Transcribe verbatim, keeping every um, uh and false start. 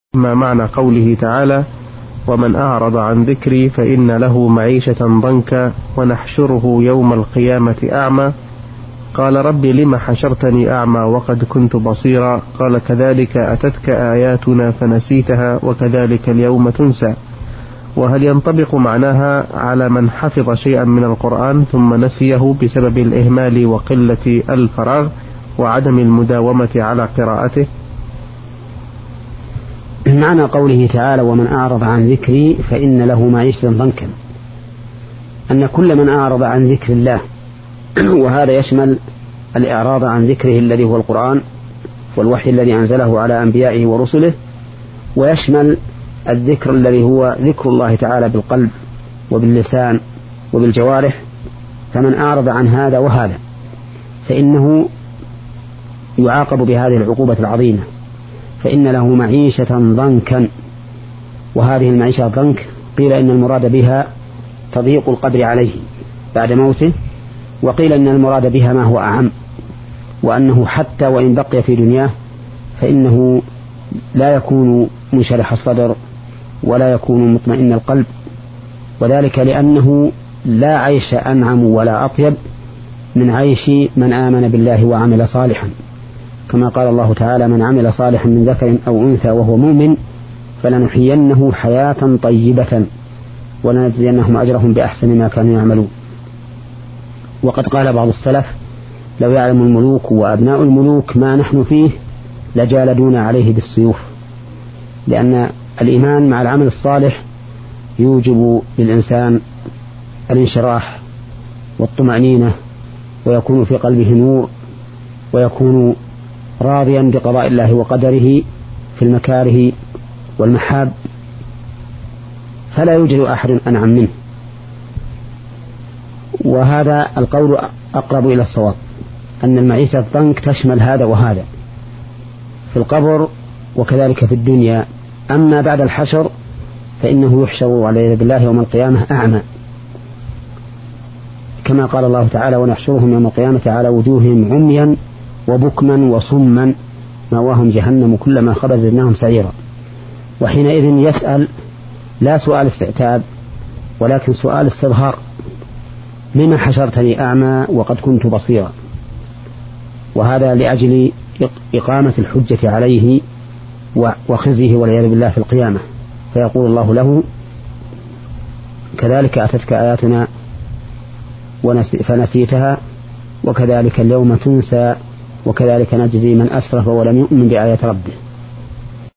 ما معنى قوله تعالى: ومن أعرض عن ذكري فإن له معيشة ضنكا ونحشره يوم القيامة أعمى. قال: رب لم حشرتني أعمى وقد كنت بصيرا. قال: كذلك أتتك آياتنا فنسيتها وكذلك اليوم تنسى. وهل ينطبق معناها على من حفظ شيئا من القرآن ثم نسيه بسبب الإهمال وقلة الفراغ وعدم المداومة على قراءته؟ معنى قوله تعالى: ومن أعرض عن ذكري فإن له معيشة ضنكا، أن كل من أعرض عن ذكر الله، وهذا يشمل الإعراض عن ذكره الذي هو القرآن والوحي الذي أنزله على أنبيائه ورسله، ويشمل الذكر الذي هو ذكر الله تعالى بالقلب وباللسان وبالجوارح. فمن أعرض عن هذا وهذا فإنه يعاقب بهذه العقوبة العظيمة، فإن له معيشة ضنكا. وهذه المعيشة ضنك قيل إن المراد بها تضييق القبر عليه بعد موته، وقيل إن المراد بها ما هو أعم، وأنه حتى وإن بقي في دنياه فإنه لا يكون منشرح الصدر ولا يكون مطمئن القلب، وذلك لأنه لا عيش أنعم ولا أطيب من عيش من آمن بالله وعمل صالحا، كما قال الله تعالى: من عمل صالحا من ذكر أو أنثى وهو مؤمن فلنحيينه حياة طيبة ولنجزينهم أجرهم بأحسن ما كانوا يعملون. وقد قال بعض السلف: لو يعلم الملوك وأبناء الملوك ما نحن فيه لجالدونا عليه بالسيوف، لأن الإيمان مع العمل الصالح يوجب للإنسان الانشراح والطمأنينة، ويكون في قلبه نور، ويكون راضيا بقضاء الله وقدره في المكاره والمحاب، فلا يوجد أحد أنعم منه. وهذا القول أقرب إلى الصواب، أن المعيشة الضنك تشمل هذا وهذا في القبر وكذلك في الدنيا. أما بعد الحشر فإنه يحشر على يد الله يوم القيامة أعمى، كما قال الله تعالى: ونحشرهم يوم القيامة على وجوههم عميا وبكما وصما مأواهم جهنم كلما خبت زدناهم سعيرا. وحينئذ يسأل لا سؤال استعتاب ولكن سؤال استظهار: لما حشرتني أعمى وقد كنت بصيرا؟ وهذا لأجل إقامة الحجة عليه وخزيه والعياذ بالله في القيامة. فيقول الله له: كذلك أتتك آياتنا فنسيتها وكذلك اليوم تنسى وكذلك نجزي من أسرف ولم يؤمن بآيات ربه.